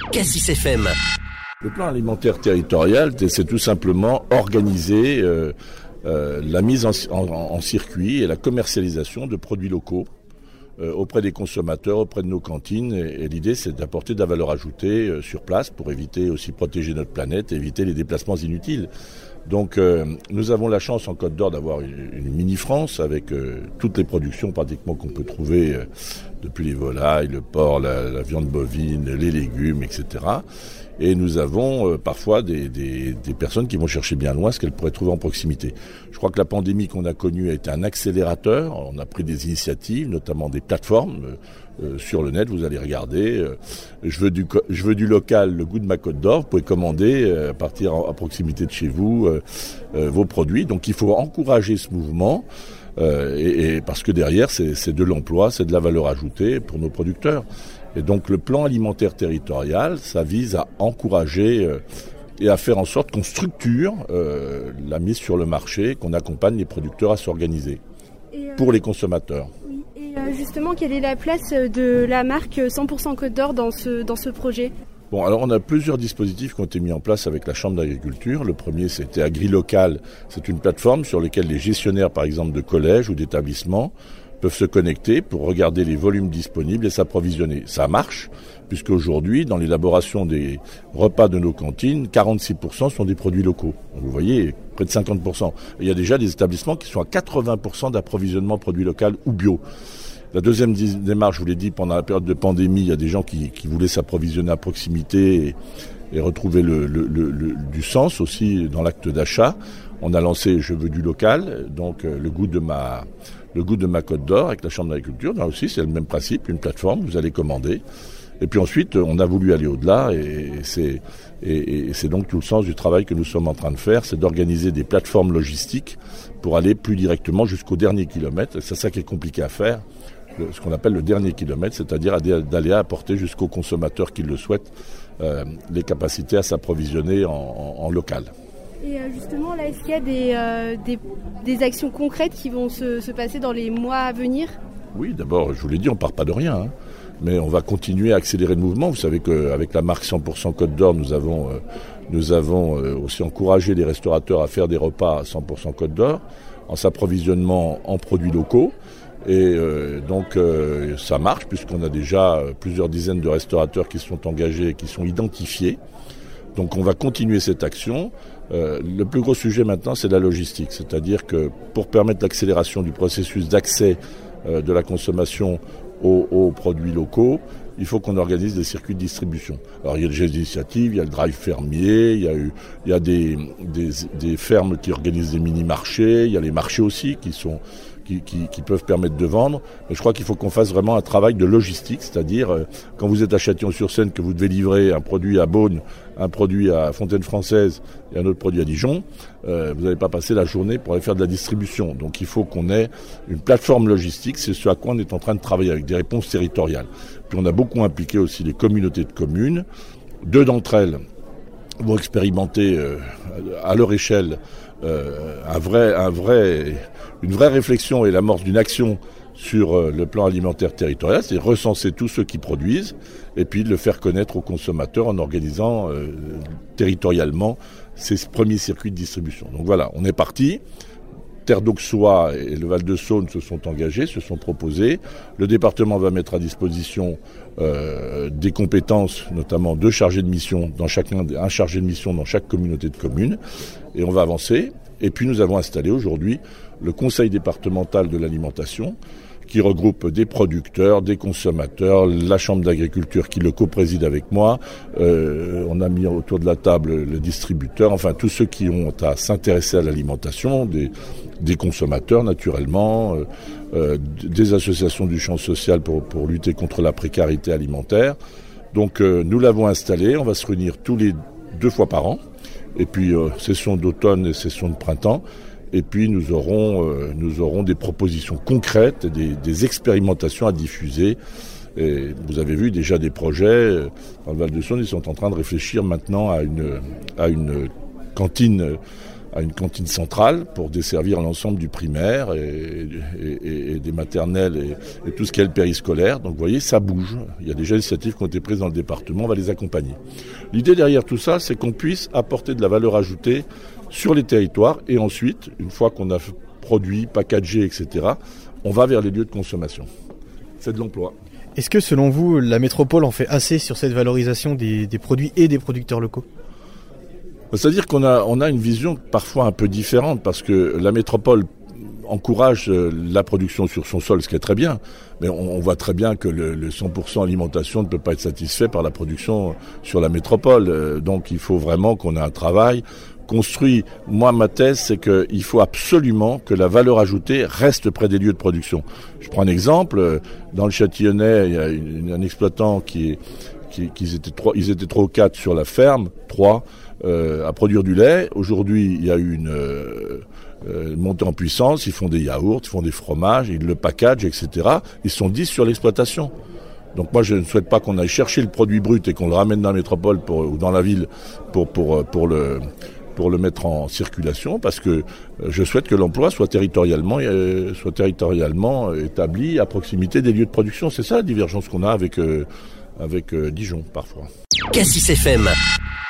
Cassis FM. Le plan alimentaire territorial, c'est tout simplement organiser la mise en circuit et la commercialisation de produits locaux auprès des consommateurs, auprès de nos cantines. Et l'idée, c'est d'apporter de la valeur ajoutée sur place pour éviter aussi protéger notre planète, éviter les déplacements inutiles. Donc nous avons la chance en Côte d'Or d'avoir une mini-France avec toutes les productions pratiquement qu'on peut trouver depuis les volailles, le porc, la viande bovine, les légumes, etc. Et nous avons parfois des personnes qui vont chercher bien loin ce qu'elles pourraient trouver en proximité. Je crois que la pandémie qu'on a connue a été un accélérateur. On a pris des initiatives, notamment des plateformes. Sur le net, vous allez regarder. Je veux du local, le goût de ma Côte d'Or. Vous pouvez commander à partir à proximité de chez vous vos produits. Donc il faut encourager ce mouvement. Et parce que derrière, c'est de l'emploi, c'est de la valeur ajoutée pour nos producteurs. Et donc le plan alimentaire territorial, ça vise à encourager et à faire en sorte qu'on structure la mise sur le marché, qu'on accompagne les producteurs à s'organiser pour les consommateurs. Oui. Et justement, quelle est la place de la marque 100% Côte d'Or dans ce projet ? Bon, alors on a plusieurs dispositifs qui ont été mis en place avec la Chambre d'agriculture. Le premier, c'était AgriLocal. C'est une plateforme sur laquelle les gestionnaires, par exemple, de collèges ou d'établissements peuvent se connecter pour regarder les volumes disponibles et s'approvisionner. Ça marche, puisque aujourd'hui, dans l'élaboration des repas de nos cantines, 46% sont des produits locaux. Donc vous voyez, près de 50%. Et il y a déjà des établissements qui sont à 80% d'approvisionnement produits locaux ou bio. La deuxième démarche, je vous l'ai dit, pendant la période de pandémie, il y a des gens qui voulaient s'approvisionner à proximité et retrouver du sens aussi dans l'acte d'achat. On a lancé Je veux du local, donc le goût de ma Côte d'Or avec la Chambre d'agriculture. Là aussi, c'est le même principe, une plateforme, vous allez commander. Et puis ensuite, on a voulu aller au-delà et c'est donc tout le sens du travail que nous sommes en train de faire, c'est d'organiser des plateformes logistiques pour aller plus directement jusqu'au dernier kilomètre. Et c'est ça qui est compliqué à faire, ce qu'on appelle le dernier kilomètre, c'est-à-dire d'aller apporter jusqu'aux consommateurs qui le souhaitent les capacités à s'approvisionner en local. Et justement, là, est-ce qu'il y a des actions concrètes qui vont se passer dans les mois à venir ? Oui, d'abord, je vous l'ai dit, on ne part pas de rien, hein, mais on va continuer à accélérer le mouvement. Vous savez qu'avec la marque 100% Côte d'Or, nous avons aussi encouragé les restaurateurs à faire des repas à 100% Côte d'Or, en s'approvisionnant en produits locaux. Et donc ça marche, puisqu'on a déjà plusieurs dizaines de restaurateurs qui sont engagés et qui sont identifiés. Donc on va continuer cette action. Le plus gros sujet maintenant, c'est la logistique. C'est-à-dire que pour permettre l'accélération du processus d'accès de la consommation aux produits locaux, il faut qu'on organise des circuits de distribution. Alors il y a déjà des initiatives, il y a le drive fermier, il y a des fermes qui organisent des mini-marchés, il y a les marchés aussi qui peuvent permettre de vendre. Mais je crois qu'il faut qu'on fasse vraiment un travail de logistique, c'est-à-dire quand vous êtes à Châtillon-sur-Seine, que vous devez livrer un produit à Beaune, un produit à Fontaine-Française et un autre produit à Dijon, vous n'allez pas passer la journée pour aller faire de la distribution. Donc il faut qu'on ait une plateforme logistique, c'est ce à quoi on est en train de travailler avec des réponses territoriales. Puis on a beaucoup impliqué aussi les communautés de communes. 2 d'entre elles vont expérimenter à leur échelle une vraie réflexion et l'amorce d'une action sur le plan alimentaire territorial, c'est recenser tous ceux qui produisent et puis de le faire connaître aux consommateurs en organisant territorialement ces premiers circuits de distribution. Donc voilà, on est parti. Terre d'Auxois et le Val-de-Saône se sont engagés, se sont proposés. Le département va mettre à disposition des compétences, notamment 2 chargés de mission, un chargé de mission dans chaque communauté de communes. Et on va avancer. Et puis nous avons installé aujourd'hui le conseil départemental de l'alimentation, qui regroupe des producteurs, des consommateurs, la Chambre d'agriculture qui le co-préside avec moi. On a mis autour de la table le distributeur, enfin tous ceux qui ont à s'intéresser à l'alimentation, des consommateurs naturellement, des associations du champ social pour lutter contre la précarité alimentaire. Donc nous l'avons installé, on va se réunir tous les 2 fois par an, et puis session d'automne et session de printemps. Et puis nous aurons des propositions concrètes, des expérimentations à diffuser. Et vous avez vu déjà des projets dans le Val-de-Saône, ils sont en train de réfléchir maintenant à une cantine à une cantine centrale pour desservir l'ensemble du primaire et des maternelles et tout ce qui est le périscolaire. Donc vous voyez, ça bouge. Il y a déjà des initiatives qui ont été prises dans le département, on va les accompagner. L'idée derrière tout ça, c'est qu'on puisse apporter de la valeur ajoutée sur les territoires et ensuite, une fois qu'on a produit, packagé, etc., on va vers les lieux de consommation. C'est de l'emploi. Est-ce que selon vous, la métropole en fait assez sur cette valorisation des produits et des producteurs locaux ? C'est-à-dire qu'on a une vision parfois un peu différente parce que la métropole encourage la production sur son sol, ce qui est très bien. Mais on voit très bien que le 100% alimentation ne peut pas être satisfait par la production sur la métropole. Donc il faut vraiment qu'on ait un travail construit. Moi, ma thèse, c'est qu'il faut absolument que la valeur ajoutée reste près des lieux de production. Je prends un exemple. Dans le Châtillonnais, il y a un exploitant ils étaient 3 ou 4 sur la ferme, 3, à produire du lait. Aujourd'hui, il y a eu une montée en puissance. Ils font des yaourts, ils font des fromages, ils le packagent, etc. Ils sont 10 sur l'exploitation. Donc moi, je ne souhaite pas qu'on aille chercher le produit brut et qu'on le ramène dans la métropole ou dans la ville pour le mettre en circulation, parce que je souhaite que l'emploi soit territorialement établi à proximité des lieux de production. C'est ça la divergence qu'on a avec Dijon parfois. Cassis FM.